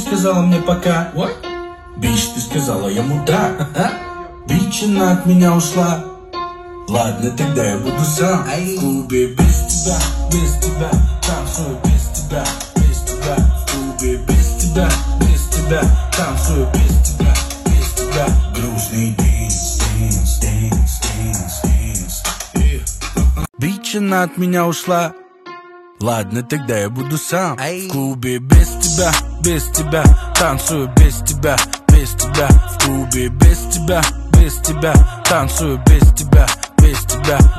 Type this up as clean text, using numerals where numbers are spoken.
сказала мне пока. What? Бич, ты сказала я мудак. Бич, она от меня ушла. Ладно, тогда я буду сам. В клубе без тебя, танцую без тебя, без тебя. В клубе без тебя, танцую без тебя. Грустный дэнс. Бич, она от меня ушла. Ладно, тогда я буду сам. В клубе без тебя, танцую без тебя, без тебя. В клубе без тебя, танцую без тебя, без тебя.